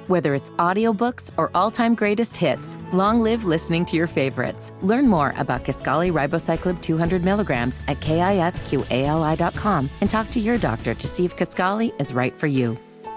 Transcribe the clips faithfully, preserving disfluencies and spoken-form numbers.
Whether it's audiobooks or all-time greatest hits, long live listening to your favorites. Learn more about Kisqali Ribociclib two hundred milligrams at kisqali dot com and talk to your doctor to see if Kisqali is right for you.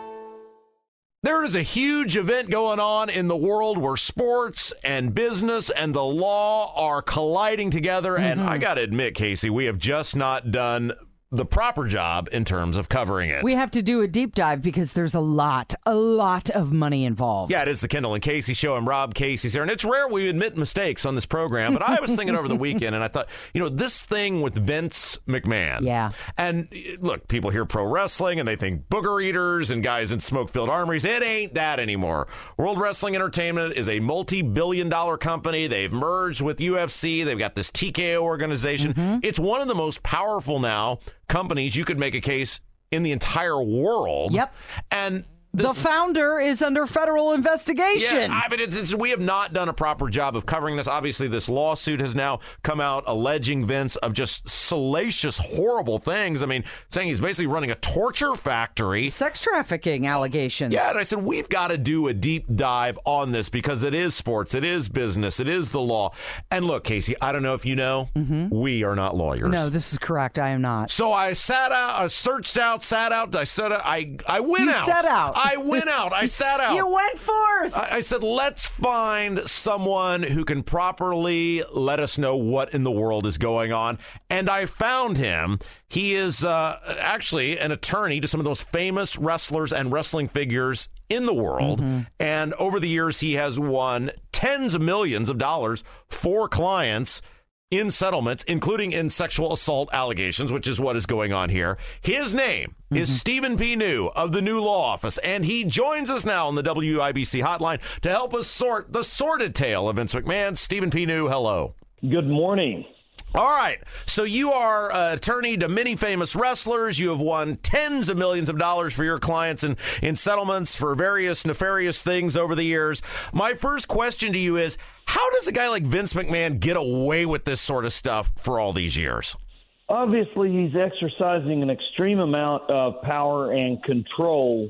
There is a huge event going on in the world where sports and business and the law are colliding together. Mm-hmm. And I got to admit, Casey, we have just not done the proper job in terms of covering it. We have to do a deep dive because there's a lot, a lot of money involved. Yeah, it is the Kendall and Casey show. I'm Rob Casey's here. And it's rare we admit mistakes on this program. But I was thinking over the weekend and I thought, you know, this thing with Vince McMahon. Yeah. And look, people hear pro wrestling and they think booger eaters and guys in smoke-filled armories. It ain't that anymore. World Wrestling Entertainment is a multi-billion dollar company. They've merged with U F C. They've got this T K O organization. Mm-hmm. It's one of the most powerful now companies you could make a case in the entire world. Yep. And this, the founder is under federal investigation. Yeah, I mean, it's, it's, we have not done a proper job of covering this. Obviously, this lawsuit has now come out alleging Vince of just salacious, horrible things. I mean, saying he's basically running a torture factory. Sex trafficking allegations. Yeah, and I said, we've got to do a deep dive on this because it is sports, it is business, it is the law. And look, Casey, I don't know if you know, mm-hmm. we are not lawyers. No, this is correct. I am not. So I sat out, I searched out, sat out, I said, I, I went you out. You sat out. I went out. I sat out. You went forth. I, I said, let's find someone who can properly let us know what in the world is going on. And I found him. He is uh, actually an attorney to some of the most famous wrestlers and wrestling figures in the world. Mm-hmm. And over the years, he has won tens of millions of dollars for clients in settlements, including in sexual assault allegations, which is what is going on here. His name mm-hmm. is Stephen P. New of the New Law Office, and he joins us now on the W I B C hotline to help us sort the sordid tale of Vince McMahon. Stephen P. New, hello. Good morning. All right. So you are an attorney to many famous wrestlers. You have won tens of millions of dollars for your clients in, in settlements for various nefarious things over the years. My first question to you is, how does a guy like Vince McMahon get away with this sort of stuff for all these years? Obviously, he's exercising an extreme amount of power and control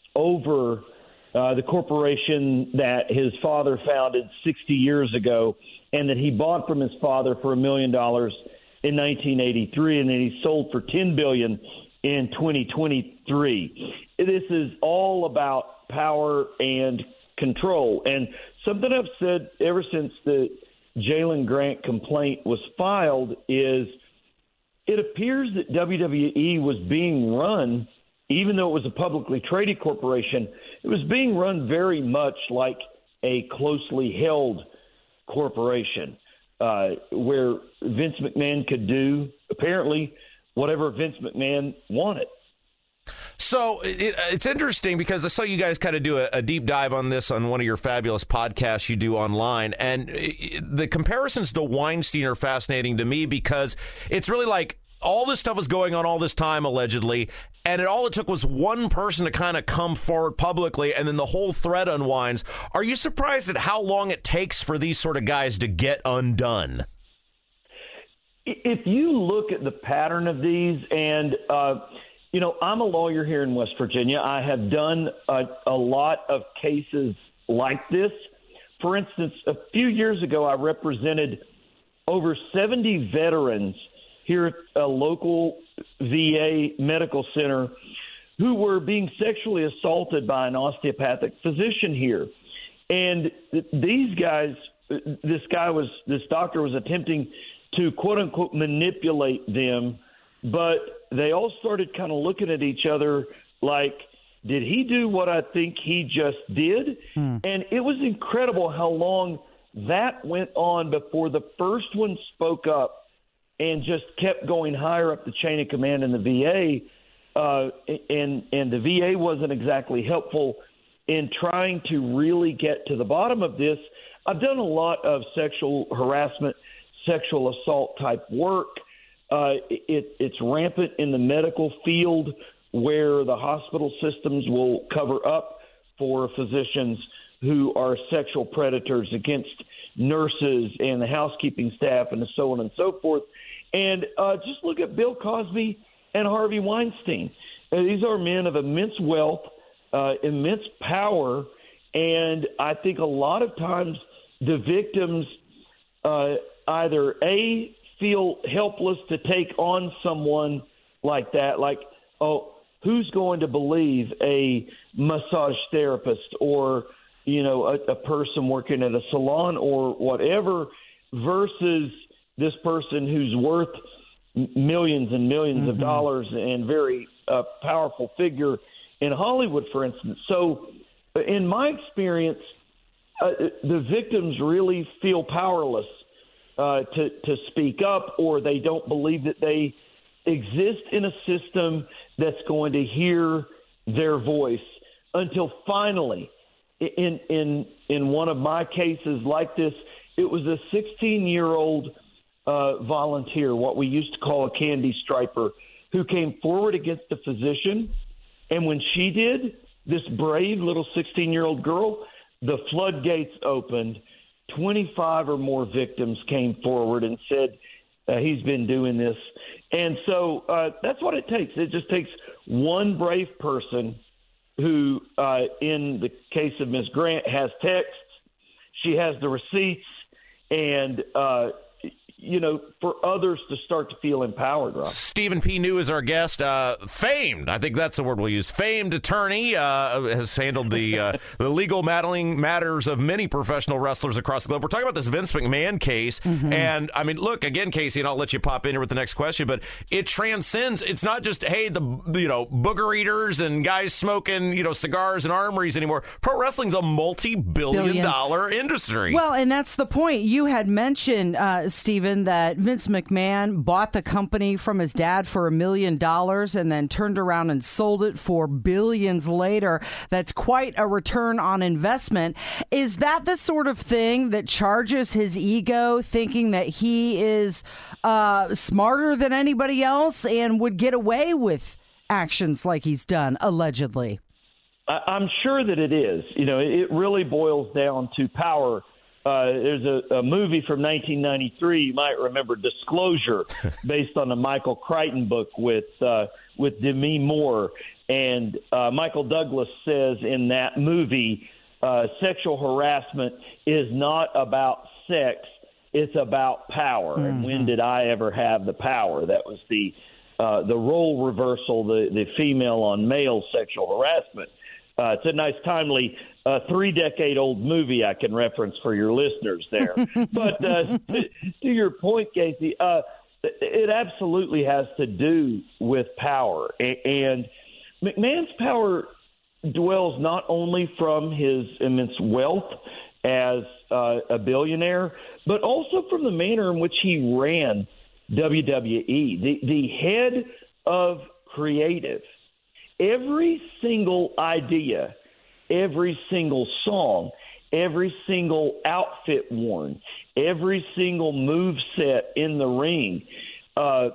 over uh, the corporation that his father founded sixty years ago, and that he bought from his father for a million dollars in nineteen eighty-three, and then he sold for ten billion dollars in twenty twenty-three. This is all about power and control. And something I've said ever since the Jalen Grant complaint was filed is it appears that W W E was being run, even though it was a publicly traded corporation, it was being run very much like a closely held corporation, uh, where Vince McMahon could do, apparently, whatever Vince McMahon wanted. So it, it's interesting because I saw you guys kind of do a, a deep dive on this on one of your fabulous podcasts you do online. And the comparisons to Weinstein are fascinating to me because it's really like all this stuff was going on all this time, allegedly, and it, all it took was one person to kind of come forward publicly, and then the whole thread unwinds. Are you surprised at how long it takes for these sort of guys to get undone? If you look at the pattern of these, and, uh, you know, I'm a lawyer here in West Virginia. I have done a, a lot of cases like this. For instance, a few years ago, I represented over seventy veterans here at a local V A medical center who were being sexually assaulted by an osteopathic physician here. And th- these guys, this guy was, this doctor was attempting to quote unquote manipulate them, but they all started kind of looking at each other like, did he do what I think he just did? Hmm. And it was incredible how long that went on before the first one spoke up and just kept going higher up the chain of command in the V A. Uh, and, and the V A wasn't exactly helpful in trying to really get to the bottom of this. I've done a lot of sexual harassment, sexual assault type work. Uh, it, it's rampant in the medical field where the hospital systems will cover up for physicians who are sexual predators against nurses and the housekeeping staff and so on and so forth. And uh, just look at Bill Cosby and Harvey Weinstein. Uh, these are men of immense wealth, uh, immense power, And I think a lot of times the victims uh, either, A, feel helpless to take on someone like that, like, oh, who's going to believe a massage therapist or, you know, a, a person working at a salon or whatever, versus this person who's worth millions and millions mm-hmm. of dollars and very uh, powerful figure in Hollywood, for instance. So in my experience, uh, the victims really feel powerless uh, to, to speak up, or they don't believe that they exist in a system that's going to hear their voice until finally, in in in one of my cases like this, it was a sixteen-year-old uh, volunteer, what we used to call a candy striper, who came forward against a physician. And when she did, this brave little sixteen-year-old girl, the floodgates opened. twenty-five or more victims came forward and said, uh, he's been doing this. And so uh, that's what it takes. It just takes one brave person who, uh, in the case of Miz Grant, has texts, she has the receipts, and, uh, you know, for others to start to feel empowered. Rob. Stephen P. New is our guest. Uh, famed, I think that's the word we'll use. Famed attorney, uh, has handled the uh, the legal mattering matters of many professional wrestlers across the globe. We're talking about this Vince McMahon case. Mm-hmm. And, I mean, look, again, Casey, and I'll let you pop in here with the next question, but it transcends. It's not just, hey, the, you know, booger eaters and guys smoking, you know, cigars and armories anymore. Pro wrestling's a multi-billion Billion. dollar industry. Well, and that's the point. You had mentioned, uh, Stephen, that Vince McMahon bought the company from his dad for a million dollars and then turned around and sold it for billions later. That's quite a return on investment. Is that the sort of thing that charges his ego, thinking that he is uh, smarter than anybody else and would get away with actions like he's done, allegedly? I'm sure that it is. You know, it really boils down to power. Uh, there's a, a movie from nineteen ninety-three, you might remember, Disclosure, based on a Michael Crichton book with uh, with Demi Moore. And uh, Michael Douglas says in that movie, uh, sexual harassment is not about sex, it's about power. Mm-hmm. And when did I ever have the power? That was the uh, the role reversal, the, the female on male sexual harassment. Uh, it's a nice, timely, uh, three-decade-old movie I can reference for your listeners there. But uh, to, to your point, Casey, uh, it absolutely has to do with power. And McMahon's power dwells not only from his immense wealth as uh, a billionaire, but also from the manner in which he ran W W E. The, the head of creative. Every single idea, every single song, every single outfit worn, every single move set in the ring uh,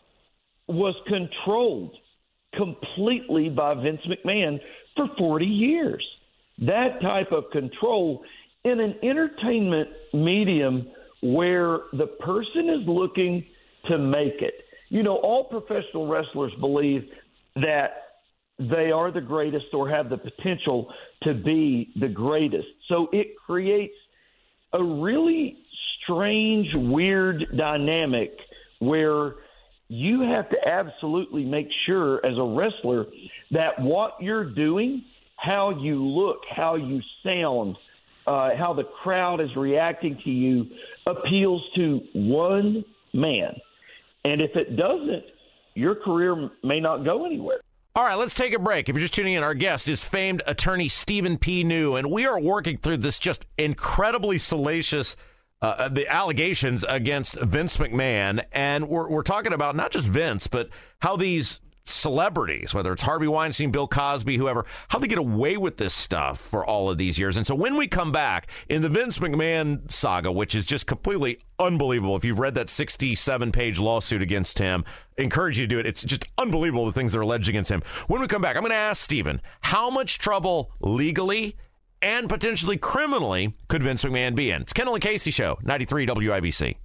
was controlled completely by Vince McMahon for forty years. That type of control in an entertainment medium where the person is looking to make it. You know, all professional wrestlers believe that they are the greatest or have the potential to be the greatest. So it creates a really strange, weird dynamic where you have to absolutely make sure as a wrestler that what you're doing, how you look, how you sound, uh, how the crowd is reacting to you appeals to one man. And if it doesn't, your career may not go anywhere. All right, let's take a break. If you're just tuning in, our guest is famed attorney Stephen P. New, and we are working through this just incredibly salacious uh, the allegations against Vince McMahon, and we're we're talking about not just Vince, but how these celebrities, whether it's Harvey Weinstein, Bill Cosby, whoever, how they get away with this stuff for all of these years. And so when we come back in the Vince McMahon saga, which is just completely unbelievable, if you've read that sixty-seven page lawsuit against him, I encourage you to do it. It's just unbelievable the things that are alleged against him. When we come back, I'm going to ask Stephen, how much trouble legally and potentially criminally could Vince McMahon be in? It's Kendall and Casey Show, ninety-three W I B C.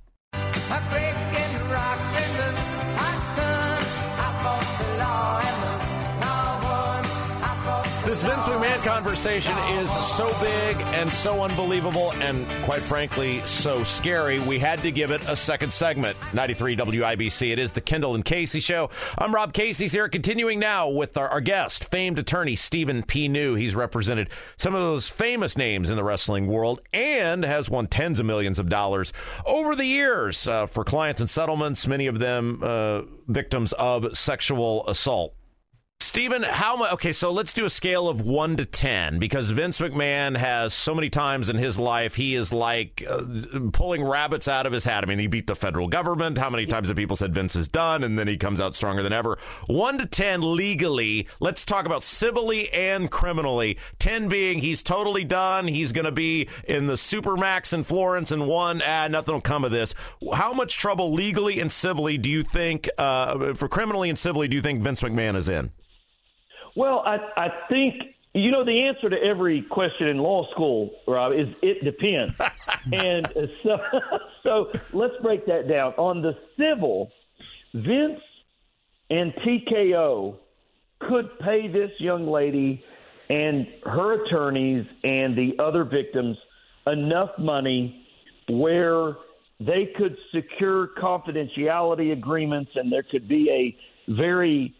This This Vince McMahon conversation is so big and so unbelievable and, quite frankly, so scary, we had to give it a second segment. ninety-three W I B C. It is the Kendall and Casey Show. I'm Rob Casey's here, continuing now with our, our guest, famed attorney Stephen P. New. He's represented some of those famous names in the wrestling world and has won tens of millions of dollars over the years uh, for clients and settlements, many of them uh, victims of sexual assault. Stephen, how much? Okay, so let's do a scale of one to ten, because Vince McMahon has so many times in his life, he is like uh, pulling rabbits out of his hat. I mean, he beat the federal government. How many times have people said Vince is done, and then he comes out stronger than ever? One to ten legally. Let's talk about civilly and criminally. ten being he's totally done. He's going to be in the Supermax in Florence, and one, ah, nothing will come of this. How much trouble legally and civilly do you think, uh, for criminally and civilly, do you think Vince McMahon is in? Well, I, I think, you know, the answer to every question in law school, Rob, is it depends. and so, so let's break that down. On the civil, Vince and T K O could pay this young lady and her attorneys and the other victims enough money where they could secure confidentiality agreements, and there could be a very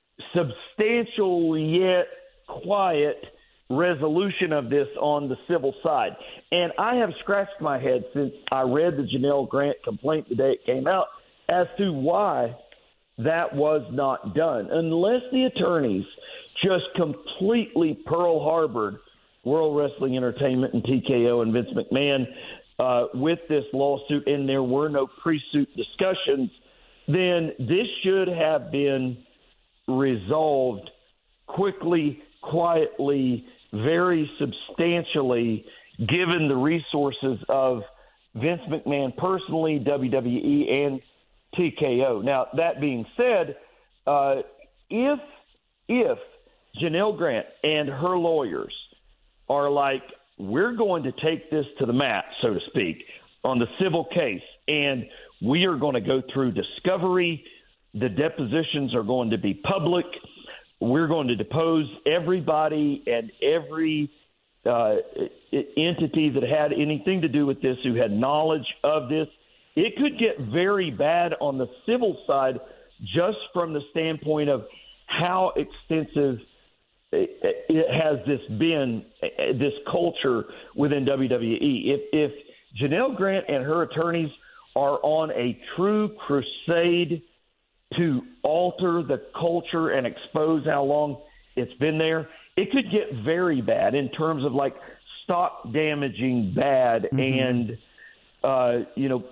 substantial yet quiet resolution of this on the civil side. And I have scratched my head since I read the Janelle Grant complaint the day it came out as to why that was not done. Unless the attorneys just completely Pearl Harbored World Wrestling Entertainment and T K O and Vince McMahon uh, with this lawsuit, and there were no pre-suit discussions, then this should have been resolved quickly, quietly, very substantially, given the resources of Vince McMahon personally, W W E, and T K O. Now, that being said, uh, if if Janelle Grant and her lawyers are like, we're going to take this to the mat, so to speak, on the civil case, and we are going to go through discovery, the depositions are going to be public. We're going to depose everybody and every uh, entity that had anything to do with this, who had knowledge of this. It could get very bad on the civil side just from the standpoint of how extensive it has this been, this culture within W W E. If, if Janelle Grant and her attorneys are on a true crusade to alter the culture and expose how long it's been there, it could get very bad in terms of like stock damaging bad mm-hmm. and, uh, you know,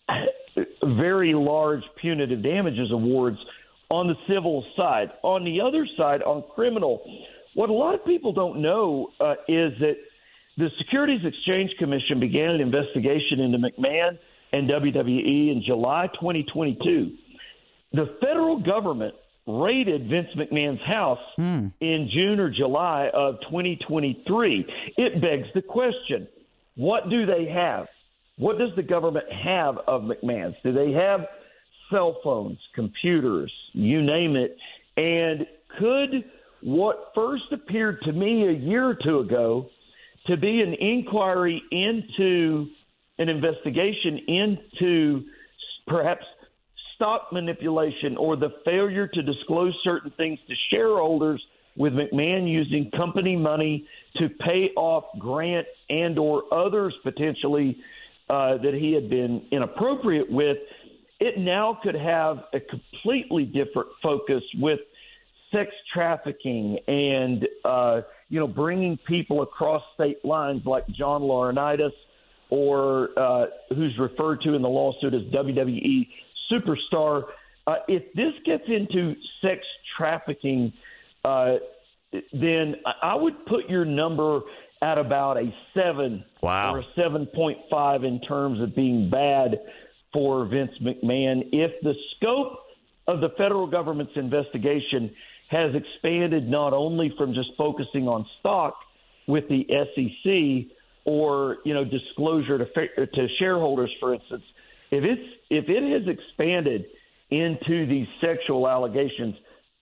very large punitive damages awards on the civil side. On the other side, on criminal, what a lot of people don't know uh, is that the Securities Exchange Commission began an investigation into McMahon and W W E in July twenty twenty-two. The federal government raided Vince McMahon's house mm. in June or July of twenty twenty-three. It begs the question, what do they have? What does the government have of McMahon's? Do they have cell phones, computers, you name it? And could what first appeared to me a year or two ago to be an inquiry into an investigation into perhaps stock manipulation or the failure to disclose certain things to shareholders, with McMahon using company money to pay off Grant and or others potentially uh, that he had been inappropriate with, it now could have a completely different focus with sex trafficking and, uh, you know, bringing people across state lines like John Laurinaitis, or uh, who's referred to in the lawsuit as W W E Superstar. Uh, if this gets into sex trafficking, uh, then I would put your number at about a seven wow. or a seven point five in terms of being bad for Vince McMahon. If the scope of the federal government's investigation has expanded not only from just focusing on stock with the S E C or, you know, disclosure to to shareholders, for instance, if it's if it has expanded into these sexual allegations,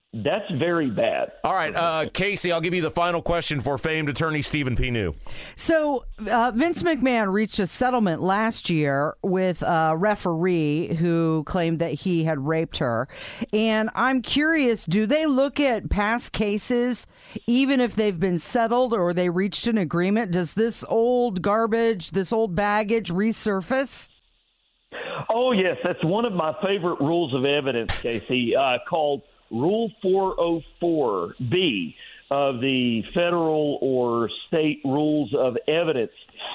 That's very bad. All right, uh, Casey, I'll give you the final question for famed attorney Stephen P. New. So uh, Vince McMahon reached a settlement last year with a referee who claimed that he had raped her. And I'm curious, do they look at past cases, even if they've been settled or they reached an agreement? Does this old garbage, this old baggage resurface? Oh, yes. That's one of my favorite rules of evidence, Casey, uh, called Rule four oh four B of the federal or state rules of evidence.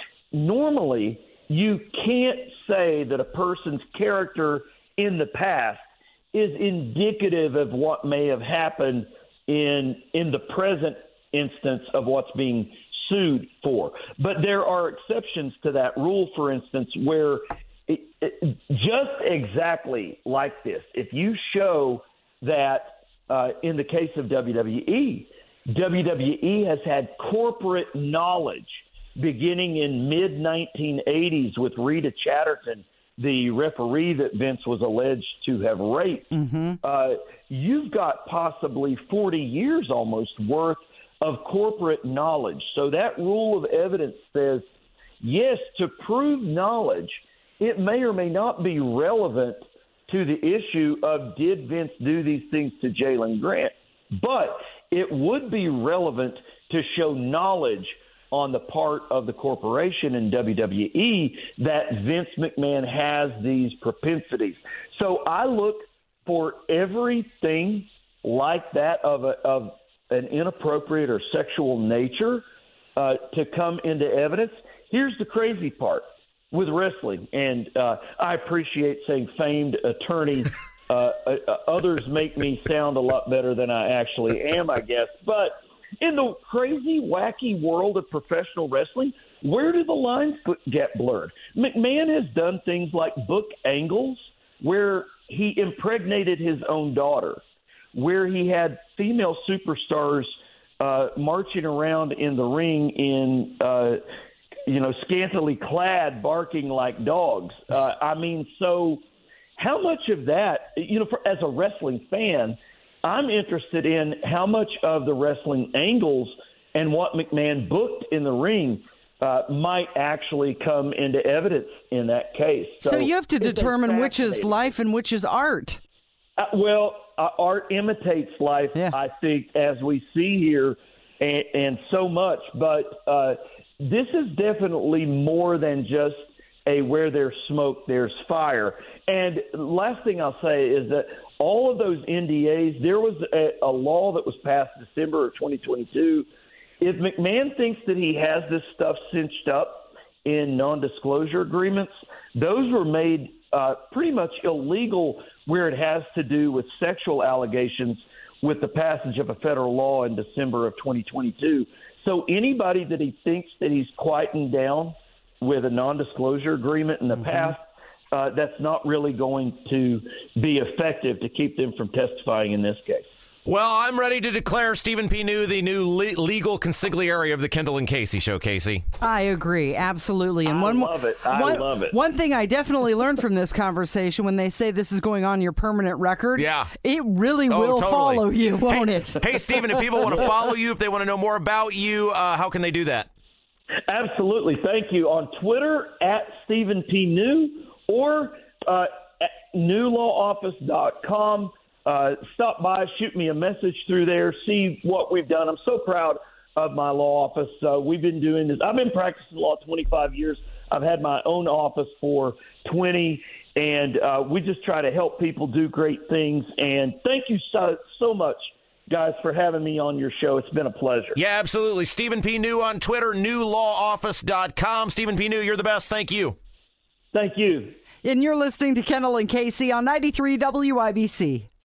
Normally, you can't say that a person's character in the past is indicative of what may have happened in in the present instance of what's being sued for. But there are exceptions to that rule, for instance, where it, it, just exactly like this, if you show that uh, in the case of W W E, W W E has had corporate knowledge beginning in mid nineteen eighties with Rita Chatterton, the referee that Vince was alleged to have raped. Mm-hmm. Uh, you've got possibly forty years almost worth of corporate knowledge. So that rule of evidence says, yes, to prove knowledge, it may or may not be relevant to the issue of did Vince do these things to Jalen Grant, but it would be relevant to show knowledge on the part of the corporation in W W E that Vince McMahon has these propensities. So I look for everything like that of a, of an inappropriate or sexual nature uh, to come into evidence. Here's the crazy part with wrestling, and uh, I appreciate saying famed attorney. uh, uh, others make me sound a lot better than I actually am, I guess. But in the crazy, wacky world of professional wrestling, where do the lines get blurred? McMahon has done things like book angles where he impregnated his own daughter, where he had female superstars uh, marching around in the ring in uh, – you know, scantily clad, barking like dogs. Uh, I mean, so how much of that, you know, for, as a wrestling fan, I'm interested in how much of the wrestling angles and what McMahon booked in the ring uh, might actually come into evidence in that case. So, so you have to determine which is life and which is art. Uh, well, uh, art imitates life, yeah. I think, as we see here, and, and so much. But uh, this is definitely more than just a where there's smoke, there's fire. And last thing I'll say is that all of those N D As, there was a, a law that was passed December of twenty twenty-two. If McMahon thinks that he has this stuff cinched up in non-disclosure agreements, those were made uh, pretty much illegal where it has to do with sexual allegations with the passage of a federal law in December of twenty twenty-two. So anybody that he thinks that he's quieting down with a non-disclosure agreement in the mm-hmm. past, uh, that's not really going to be effective to keep them from testifying in this case. Well, I'm ready to declare Stephen P. New the new le- legal consigliere of the Kendall and Casey Show, Casey. I agree, absolutely. And I one, love it. I one, love it. One thing I definitely learned from this conversation, when they say this is going on your permanent record, yeah. it really oh, will totally. follow you, won't hey, it? Hey, Stephen, if people want to follow you, if they want to know more about you, uh, how can they do that? Absolutely. Thank you. On Twitter, at Stephen P. New, or uh, at new law office dot com. Uh, stop by, shoot me a message through there, see what we've done. I'm so proud of my law office. Uh, we've been doing this. I've been practicing law twenty-five years. I've had my own office for twenty, and uh, we just try to help people do great things. And thank you so, so much, guys, for having me on your show. It's been a pleasure. Yeah, absolutely. Stephen P. New on Twitter, new law office dot com. Stephen P. New, you're the best. Thank you. Thank you. And you're listening to Kendall and Casey on ninety-three W I B C.